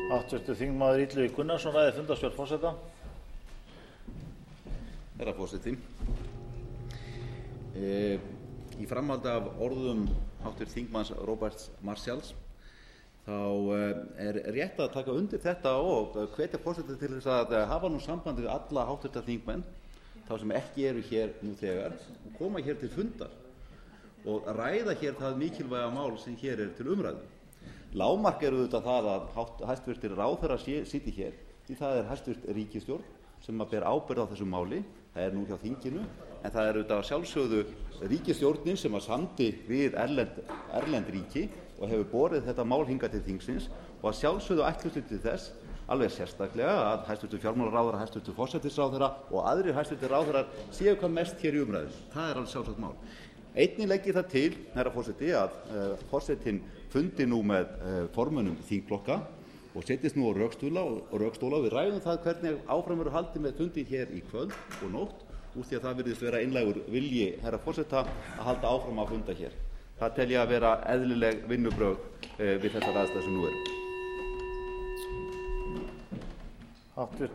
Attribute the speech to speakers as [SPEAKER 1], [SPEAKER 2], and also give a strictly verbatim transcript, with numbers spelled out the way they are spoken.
[SPEAKER 1] Háttvirtur þingmaður Illugi Gunnarsson ræðir fundarstjórn forseta.
[SPEAKER 2] Herra forseti, e, í framhaldi af orðum háttvirts þingmanns Róberts Marshalls þá er rétt að taka undir þetta og hvetja forseta til þess að hafa nú samband við alla háttvirta þingmenn, þá sem ekki eru hér nú þegar, og koma hér til fundar og ræða hér það mikilvæga mál sem hér er til umræðu. Lágmark er auðvitað það að hæstvirtir ráðherrar sitji hér, því það er hæstvirt ríkisstjórn sem að ber ábyrgð á þessu máli. Það er nú hjá þinginu, en það er auðvitað sjálfsögðu ríkisstjórnin sem að samdi við erlend, erlend ríki og hefur borið þetta mál hingað til þingsins, og að sjálfsögðu ætlumst til þess alveg sérstaklega að hæstvirtur fjármálaráðherra, hæstvirtur forsætisráðherra og aðrir hæstvirtir ráðherrar séu hvað mest hér í umræðu. Það er alveg sjálfsagt mál. Einnig legg ég það til, herra forseti, að uh, forsetinn fundi nú með uh, formönnum þingflokka og setjist nú á rökstóla og, og rökstóla og við ræðum það hvernig áfram verður haldið með fundi hér í kvöld og nótt, úr því að það virðist vera einlægur vilji herra forseta að halda áfram að funda hér. Það tel ég að vera eðlileg vinnubrögð uh, við þessar aðstæður sem nú eru.